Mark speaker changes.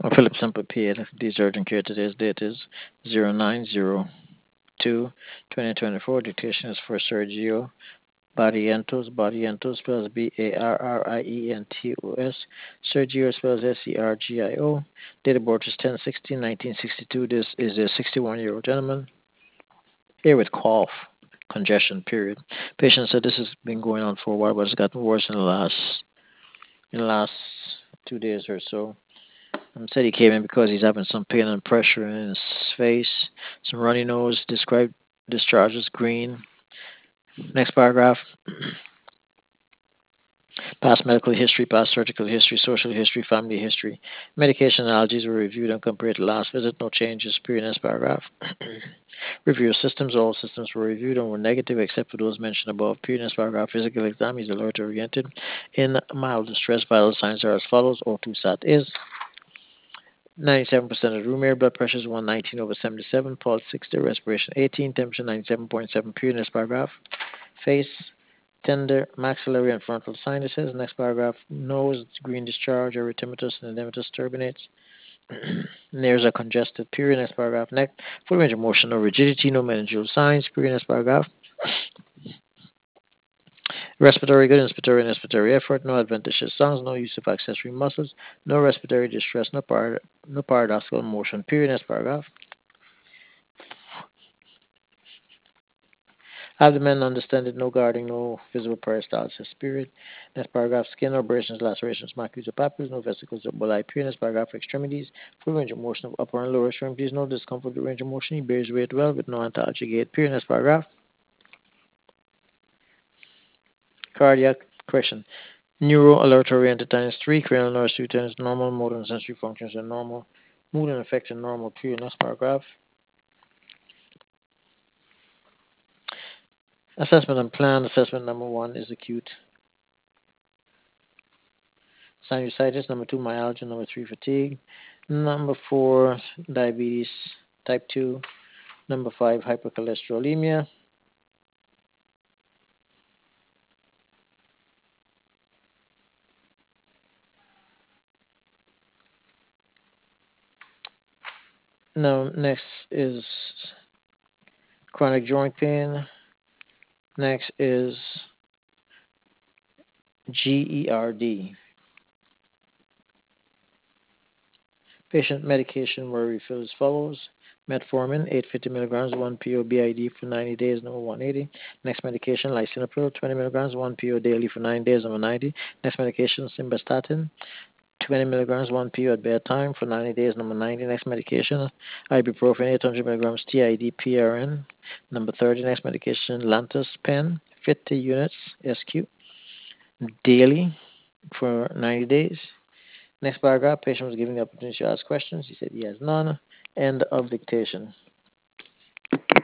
Speaker 1: Philip Semper paid. These urgent care today's date is 0902-2024. Dictation is for Sergio Barrientos. Barrientos spells Barrientos. Sergio spells Sergio. Date of birth is 10/16/1962. This is a 61-year-old gentleman here with cough, congestion, period. Patient said this has been going on for a while, but it's gotten worse in the last 2 days or so. Said he came in because he's having some pain and pressure in his face, some runny nose. Described discharge as green. Next paragraph. Past medical history, past surgical history, social history, family history. Medication allergies were reviewed and compared to last visit. No changes. Period. Next paragraph. Review systems. All systems were reviewed and were negative except for those mentioned above. Period. Next paragraph. Physical exam. He's alert oriented. In mild distress, vital signs are as follows. O2 sat is 97% of room air. Blood pressure is 119/77. Pulse 60. Respiration 18. Temperature 97.7. Period. Next paragraph. Face tender maxillary and frontal sinuses. Next paragraph. Nose green discharge. Erythematous and edematous turbinates. Nares are congested. Period. Next paragraph. Neck. Full range of motion. No rigidity. No meningeal signs. Period. Next paragraph. Respiratory good. Inspiratory and expiratory effort. No adventitious sounds. No use of accessory muscles. No respiratory distress. No paradoxical motion. Period. Next paragraph. Abdomen undistended, no guarding, no visible peristalsis. Period. Next paragraph. Skin, abrasions, lacerations, macules or papules, no vesicles or bulli. Period. Next paragraph. Extremities. Full range of motion of upper and lower extremities. No discomfort with range of motion. He bears weight well with no antalgic gait. Period. Next paragraph. Cardiac question. Neuro alert oriented times 3. Cranial nerve times normal. Motor and sensory functions are normal. Mood and affection normal. Period. Next paragraph. Assessment and plan. Assessment number 1 is acute sinusitis. Number 2, myalgia. Number 3, fatigue. Number 4, diabetes type 2. Number 5, hypercholesterolemia. Now, next is chronic joint pain. Next is GERD. Patient medication were refilled as follows. Metformin, 850 milligrams, 1 PO BID for 90 days, number 180. Next medication, lisinopril, 20 milligrams, 1 PO daily for 9 days, number 90. Next medication, simvastatin, 20 milligrams, 1 PO at bedtime for 90 days, number 90. Next medication, ibuprofen, 800 milligrams, TID PRN, number 30. Next medication, Lantus pen, 50 units, SQ, daily for 90 days. Next paragraph, patient was given the opportunity to ask questions. He said he has none. End of dictation.